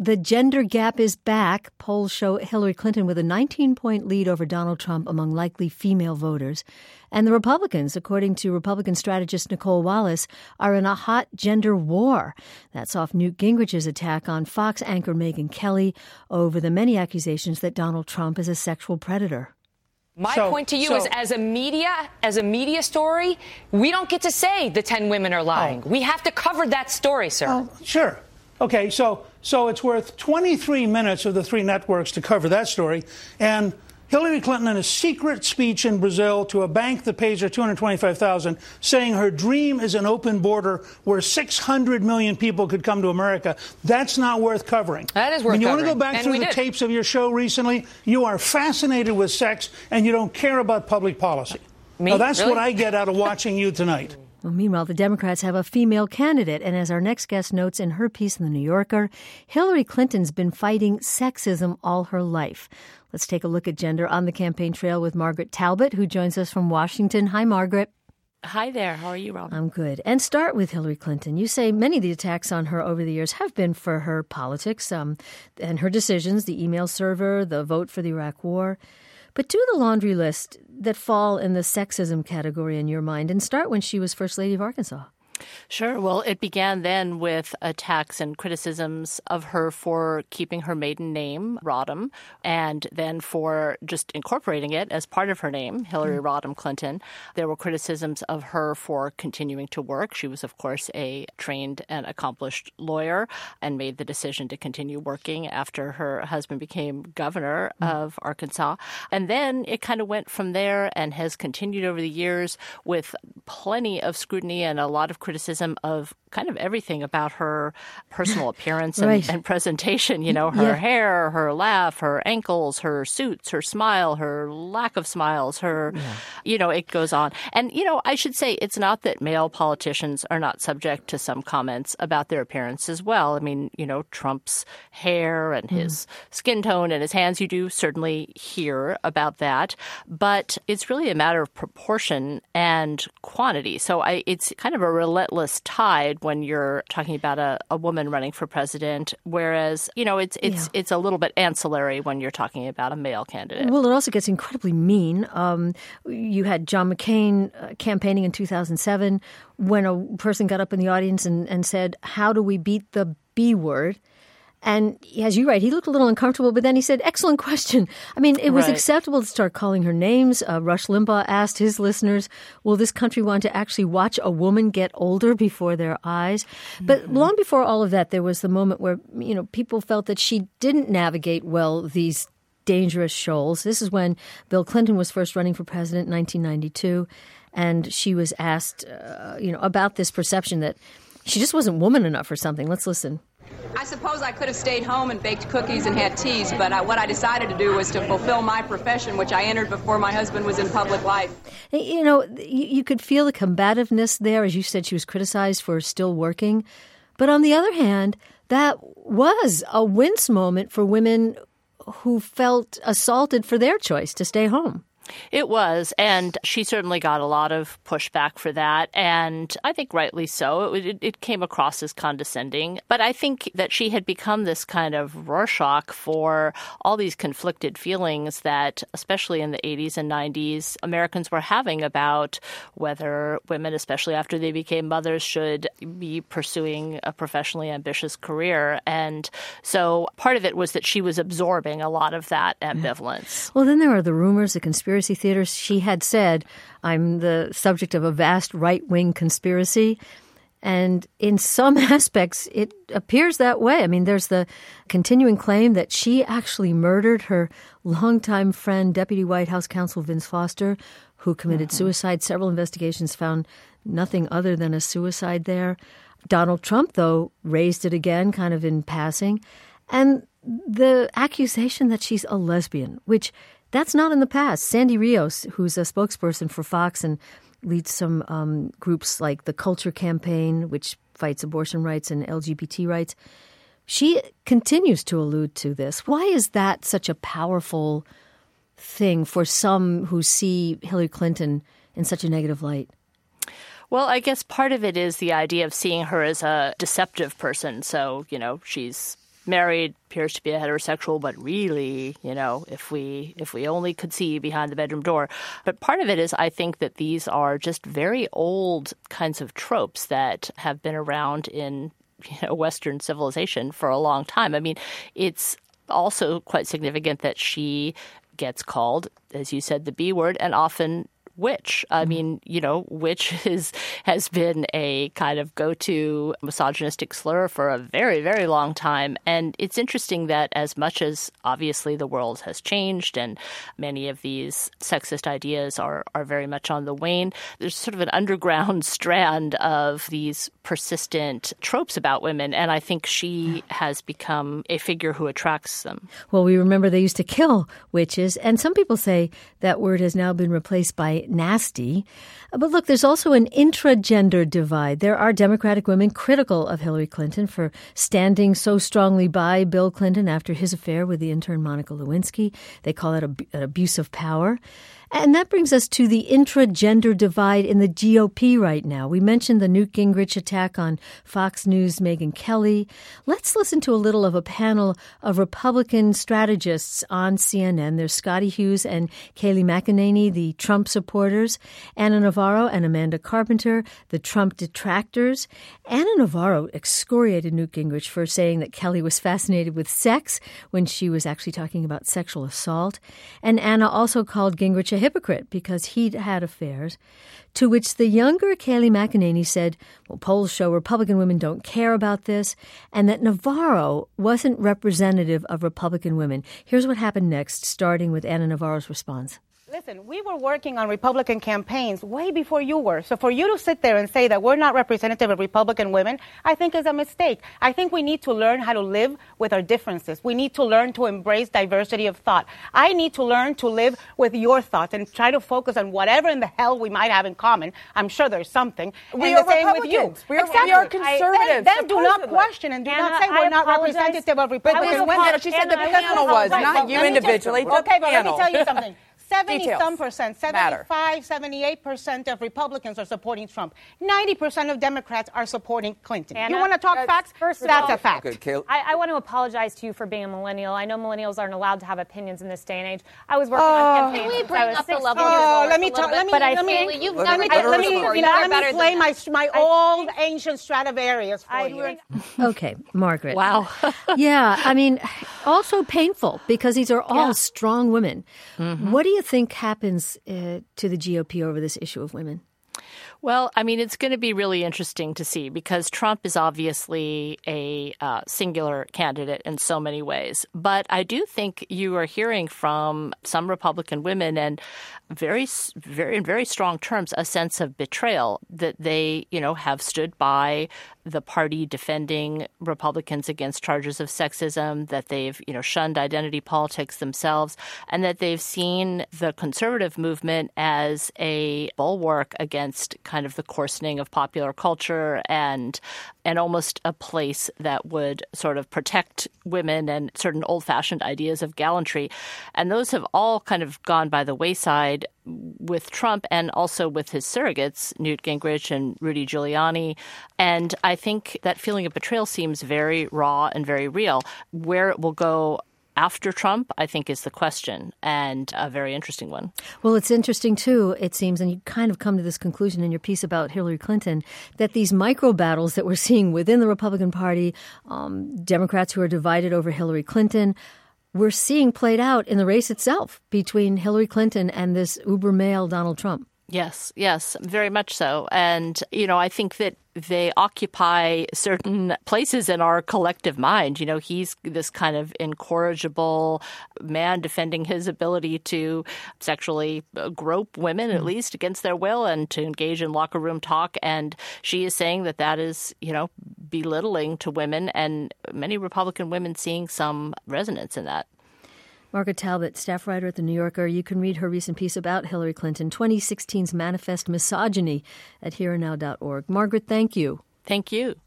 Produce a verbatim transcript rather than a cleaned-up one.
the gender gap is back. Polls show Hillary Clinton with a nineteen-point lead over Donald Trump among likely female voters. And the Republicans, according to Republican strategist Nicole Wallace, are in a hot gender war. That's off Newt Gingrich's attack on Fox anchor Megyn Kelly over the many accusations that Donald Trump is a sexual predator. My so, point to you so, is, as a media, as a media story, we don't get to say the ten women are lying. Oh. We have to cover that story, sir. Oh, sure. Okay, so so it's worth twenty-three minutes of the three networks to cover that story. And Hillary Clinton, in a secret speech in Brazil to a bank that pays her two hundred twenty-five thousand dollars, saying her dream is an open border where six hundred million people could come to America. That's not worth covering. That is worth when you covering. want to go back And through we the did. tapes of your show recently, you are fascinated with sex and you don't care about public policy. Me? Now, that's Really? what I get out of watching you tonight. Well, meanwhile, the Democrats have a female candidate. And as our next guest notes in her piece in The New Yorker, Hillary Clinton's been fighting sexism all her life. Let's take a look at gender on the campaign trail with Margaret Talbot, who joins us from Washington. Hi, Margaret. Hi there. How are you, Rob? I'm good. And start with Hillary Clinton. You say many of the attacks on her over the years have been for her politics um, and her decisions, the email server, the vote for the Iraq War. But do the laundry list that fall in the sexism category in your mind and start when she was First Lady of Arkansas. Sure. Well, it began then with attacks and criticisms of her for keeping her maiden name, Rodham, and then for just incorporating it as part of her name, Hillary mm. Rodham Clinton. There were criticisms of her for continuing to work. She was, of course, a trained and accomplished lawyer and made the decision to continue working after her husband became governor mm. of Arkansas. And then it kind of went from there and has continued over the years with plenty of scrutiny and a lot of criticism of kind of everything about her personal appearance and, right. and presentation, you know, her yeah. hair, her laugh, her ankles, her suits, her smile, her lack of smiles, her, yeah. you know, it goes on. And, you know, I should say it's not that male politicians are not subject to some comments about their appearance as well. I mean, you know, Trump's hair and his mm. skin tone and his hands, you do certainly hear about that. But it's really a matter of proportion and quantity. So I, it's kind of a relentless tide when you're talking about a, a woman running for president, whereas, you know, it's it's yeah. it's a little bit ancillary when you're talking about a male candidate. Well, it also gets incredibly mean. Um, you had John McCain uh, campaigning in two thousand seven when a person got up in the audience and, and said, "How do we beat the B word?" And as you write, he looked a little uncomfortable, but then he said, excellent question. I mean, it was right. acceptable to start calling her names. Uh, Rush Limbaugh asked his listeners, will this country want to actually watch a woman get older before their eyes? Mm-hmm. But long before all of that, there was the moment where, you know, people felt that she didn't navigate well these dangerous shoals. This is when Bill Clinton was first running for president in nineteen ninety-two. And she was asked, uh, you know, about this perception that she just wasn't woman enough or something. Let's listen. I suppose I could have stayed home and baked cookies and had teas, but I, what I decided to do was to fulfill my profession, which I entered before my husband was in public life. You know, you, you could feel the combativeness there. As you said, she was criticized for still working. But on the other hand, that was a wince moment for women who felt assaulted for their choice to stay home. It was, and she certainly got a lot of pushback for that, and I think rightly so. It, it came across as condescending, but I think that she had become this kind of Rorschach for all these conflicted feelings that, especially in the eighties and nineties, Americans were having about whether women, especially after they became mothers, should be pursuing a professionally ambitious career. And so part of it was that she was absorbing a lot of that ambivalence. Well, then there are the rumors, the conspiracy theaters. She had said, I'm the subject of a vast right-wing conspiracy. And in some aspects, it appears that way. I mean, there's the continuing claim that she actually murdered her longtime friend, Deputy White House Counsel Vince Foster, who committed mm-hmm. suicide. Several investigations found nothing other than a suicide there. Donald Trump, though, raised it again, kind of in passing. And the accusation that she's a lesbian, which that's not in the past. Sandy Rios, who's a spokesperson for Fox and leads some um, groups like the Culture Campaign, which fights abortion rights and L G B T rights, she continues to allude to this. Why is that such a powerful thing for some who see Hillary Clinton in such a negative light? Well, I guess part of it is the idea of seeing her as a deceptive person. So, you know, she's married, appears to be a heterosexual, but really, you know, if we if we only could see behind the bedroom door. But part of it is I think that these are just very old kinds of tropes that have been around in, you know, Western civilization for a long time. I mean, it's also quite significant that she gets called, as you said, the B word, and often witch. I mean, you know, witch is has been a kind of go-to misogynistic slur for a very, very long time. And it's interesting that as much as obviously the world has changed and many of these sexist ideas are, are very much on the wane, there's sort of an underground strand of these persistent tropes about women. And I think she has become a figure who attracts them. Well, we remember they used to kill witches. And some people say that word has now been replaced by nasty. But look, there's also an intra-gender divide. There are Democratic women critical of Hillary Clinton for standing so strongly by Bill Clinton after his affair with the intern Monica Lewinsky. They call it an abuse of power. And that brings us to the intra-gender divide in the G O P right now. We mentioned the Newt Gingrich attack on Fox News' Megyn Kelly. Let's listen to a little of a panel of Republican strategists on C N N. There's Scotty Hughes and Kayleigh McEnany, the Trump supporters, Ana Navarro and Amanda Carpenter, the Trump detractors. Ana Navarro excoriated Newt Gingrich for saying that Kelly was fascinated with sex when she was actually talking about sexual assault. And Ana also called Gingrich a hypocrite because he'd had affairs, to which the younger Kayleigh McEnany said, well, polls show Republican women don't care about this, and that Navarro wasn't representative of Republican women. Here's what happened next, starting with Ana Navarro's response. Listen, we were working on Republican campaigns way before you were. So for you to sit there and say that we're not representative of Republican women, I think is a mistake. I think we need to learn how to live with our differences. We need to learn to embrace diversity of thought. I need to learn to live with your thoughts and try to focus on whatever in the hell we might have in common. I'm sure there's something. We and are the same with you. Republicans. We are, exactly. we are conservatives. I, then then do not supposedly. question and do Anna, not say we're I not apologize. representative of But Republican this is women. what she said the Anna, panel was, Right, not well, you let me tell- individually. the Okay, but let me panel. tell you something. seventy-some Details percent, matter. seventy-five, seventy-eight percent of Republicans are supporting Trump. ninety percent of Democrats are supporting Clinton. Anna, you want to talk that's- facts? first of That's all- a fact. Okay, Kayleigh. I, I want to apologize to you for being a millennial. I know millennials aren't allowed to have opinions in this day and age. I was working on campaigns Can we since bring I was up the sixteen level years of old. Oh, yours let me a little talk. bit? Let me. But I let me. think- You've let never me. done Let this me. before. You You know, are let better me than play my that. my I old think- ancient Stradivarius for I you. think- Okay, Margaret. Wow. Yeah, I mean, also painful because these are all Yeah. strong women. What do you think happens uh, to the G O P over this issue of women? Well, I mean, it's going to be really interesting to see because Trump is obviously a uh, singular candidate in so many ways. But I do think you are hearing from some Republican women and very, very, in very strong terms, a sense of betrayal that they, you know, have stood by the party defending Republicans against charges of sexism, that they've, you know, shunned identity politics themselves, and that they've seen the conservative movement as a bulwark against kind of the coarsening of popular culture and and almost a place that would sort of protect women and certain old-fashioned ideas of gallantry. And those have all kind of gone by the wayside with Trump and also with his surrogates, Newt Gingrich and Rudy Giuliani. And I think that feeling of betrayal seems very raw and very real. Where it will go after Trump, I think, is the question, and a very interesting one. Well, it's interesting, too, it seems, and you kind of come to this conclusion in your piece about Hillary Clinton, that these micro battles that we're seeing within the Republican Party, um, Democrats who are divided over Hillary Clinton, we're seeing played out in the race itself between Hillary Clinton and this uber male Donald Trump. Yes, yes, very much so. And, you know, I think that they occupy certain places in our collective mind. You know, he's this kind of incorrigible man defending his ability to sexually grope women, at least against their will, and to engage in locker room talk. And she is saying that that is, you know, belittling to women, and many Republican women seeing some resonance in that. Margaret Talbot, staff writer at The New Yorker. You can read her recent piece about Hillary Clinton, twenty sixteen's Manifest Misogyny, at here and now dot org. Margaret, thank you. Thank you.